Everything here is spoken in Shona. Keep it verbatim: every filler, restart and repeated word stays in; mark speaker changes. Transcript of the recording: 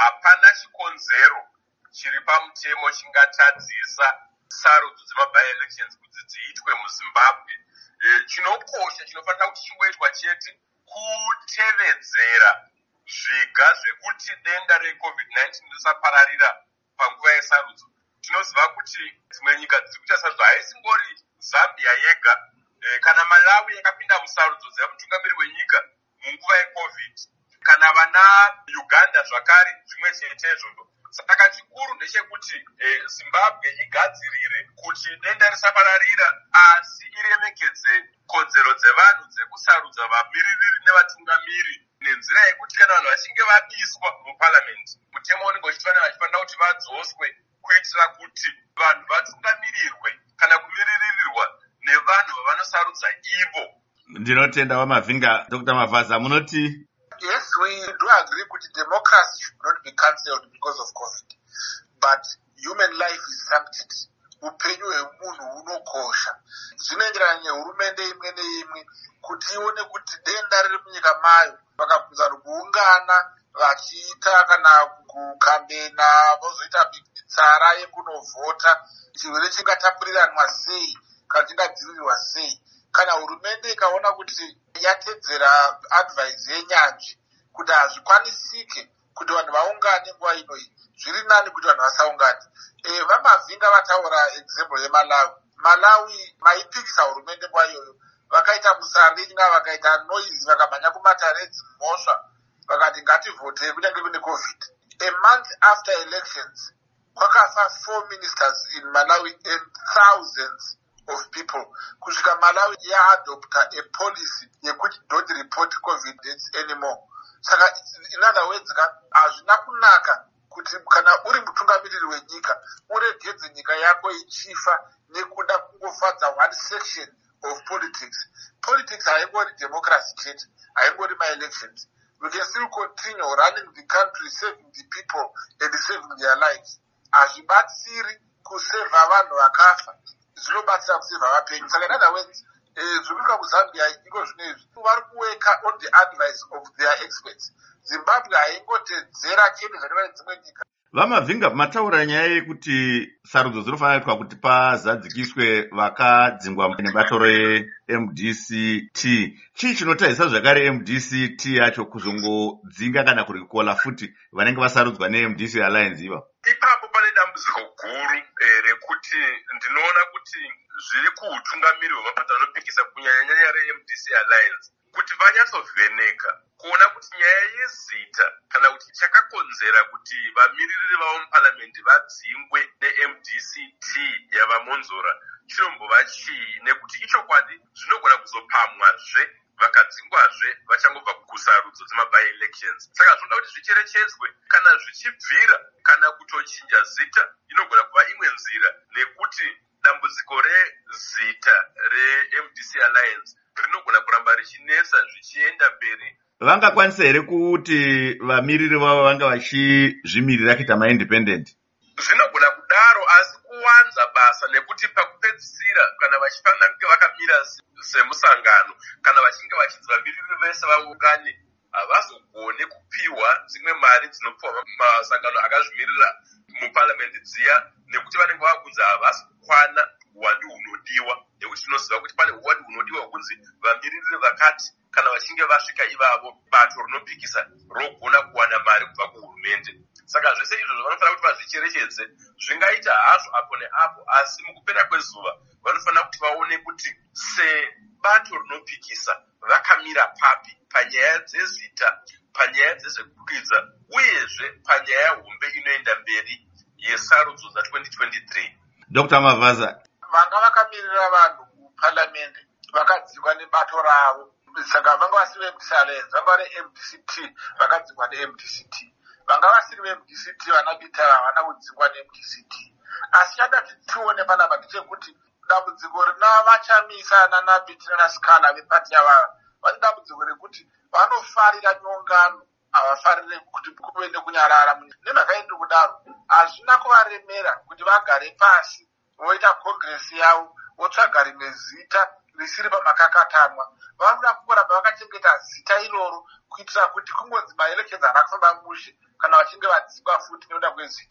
Speaker 1: hapana chikonzero chiri pamutemo chingatadzisa sarudzo dzema-by-elections kuti dziitwe muZimbabwe. E, chinokosha chinofanira kuti chingoitwa chete kutevedzera zviga zvekuti denda recovid nineteen risapararira panguva yesarudzo. Tinoziva kuti dzimwe nyika dziri kuita sazvo haisingori Zambia yega, e, kana Malawi yakapinda musarudzo dzemutungamiri wenyika munguva yecovid, kana vana Uganda zvakare zvimwe chetezvo. Saka chikuru ndechekuti e, Zimbabwe igadzirire kuti denda risapararira asi iremekedze kodzero dzevanhu dzekusarudza vamiririri nevatungamiri nenzira yekuti kana vanhu vachinge vabiswa muparliament, mutemo unenge uchifanira vachifanira kuti vadzoswe kuitira kuti vanhu vatungamirirwe kana kumiririrwa nevanhu vavanosarudza ivo.
Speaker 2: Ndinotenda Wamavhinga. Doctor Mavaza, munoti?
Speaker 3: Yes, we do agree that democracy should not be cancelled because of COVID. But human life is sanctity. Upenyu hwemunhu hunokosha. Zvinoenderana nehurumende imwe neimwe kuti ione kuti denda riri munyika mayo vakabvunza kuungana vachiita kana kukambena vozoita tsara yekunovhota chirwere chingatapuriranwa sei kana chingadzivirirwa sei. Kana hurumende ikaona kuti yatedzera advice yenyanzvi kuti hazvikwanisike kuti vanhu vaungane nguva inoyi, zviri nani kuti vanhu vasaungane. E, Vamavhinga vataura example yeMalawi. Malawi maipikisa hurumende nguva iyoyo, vakaita musaringa, vakaita noise, vakamhanya kumataredzi mhosva, vakati ngativhote kunyange kune COVID. A month after elections, kwakafa four ministers in Malawi and thousands of people. Kusvika Malawi yaadopta a policy yekuti don't report COVID deaths anymore. Saka in other words, hazvina kunaka kuti kana uri mutungamiriri wenyika uregedze nyika yako ichifa nekuda kungofadza one section of politics. Politics haingori democracy chete, haingori my-elections. We can still continue running the country, saving the people and saving their lives. Hazvibatsiri kuseva vanhu vakafa, zvinobatsira kuseva vapenyu. Saka in other words, zvikuita kuZambia iko zvinezvi vari kuweka on the advice of their experts. Zimbabwe haingotedzera chete zvinoita dzimwe nyika.
Speaker 2: Vamavhinga, mataura nyaya yekuti sarudzo dzinofanira kuitwa kuti pazadzikiswe vakadzingwa nebato re-M D C T. Chii chinotadzisa zvakare M D C T yacho kuzongodzinga kana kurikola futi vanenge vasarudzwa ne-M D C Alliance iva?
Speaker 1: Ipapo pane dambudziko guru e, rekuti ndinoona kuti zviri kuutungamiri hwemapato anopikisa kunyanyanyanya re-M D C Alliance kuti vanyatsovheneka kuona kuti nyaya yezita kana kuti chakakonzera kuti vamiririri vavo muparliament vadzingwe ne-M D C T yavamonzora chinombova chii, nekuti ichokwadi zvinogona kuzopamwazve vakadzingwazve vachangobva kusarudzo dzema-by-elections. Saka zvinoda kuti zvicherechedzwe, kana zvichibvira kana kutochinja zita inogona kuva imwe nzira, nekuti dambudziko rezita re-M D C Alliance rinogona kuramba richinetsa zvichienda mberi.
Speaker 2: Vangakwanisa here kuti vamiriri vavo vanga vachizvimirira kuita ma-independent?
Speaker 1: Zvinogona kudaro, asi kuwanza basa, nekuti pakupedzisira kana vachifanira kunge vakamira semusangano kana vachinge vachinzi vamiriri vese vaungane, havazogone kupiwa dzimwe mari dzinopiwa masangano akazvimirira muparliament dziya, nekuti vanenge vakunzi havasi kukwana uwandi hunodiwa, nekuti tinoziva kuti pane uwandi hunodiwa kunzi vamiriri vakati kana vachinge vasvika ivavo bato rinopikisa rogona kuwana mari kubva kuhurumende. Saka zvese izvozvo vanofanira kuti vazvicherechedze, zvingaita hazvo apo neapo, asi mukupera kwezuva vanofanira kuti vaone kuti sebato rinopikisa vakamira papi panyaya dzezita, panyaya dzezvekukwidza, uyezve panyaya hombe inoenda mberi yesarudzo dza-twenty twenty-three.
Speaker 2: Doctor Mavaza,
Speaker 3: vanga vakamirira vanhu muparliament vakadzingwa nebato ravo, saka vanga vasiri ve-M D C Alliance, vanga vari M D C T vakadzingwa ne-M D C T. Vanga vasiri ve-M D C T vana Bitara havana kudzingwa ne-M D C T. Asi chada tione panapa ndechekuti dambudziko rinavachamisa nana Bitara naSikhala vepati yavava vane dambudziko rekuti vanofarira nyongano, havafarire kuti kuve nekunyarara. Nemhaka yendi kudaro, hazvina kuvaremera kuti vagare pasi voita kongresi yavo votsvaga rimwe zita risiri pamakakatanwa. Vanoda kungoramba vakachengeta zita iroro kuitira kuti kungonzi maelections haana kufamba mushe kana vachinge vadzingwa futi nekuda kwezita.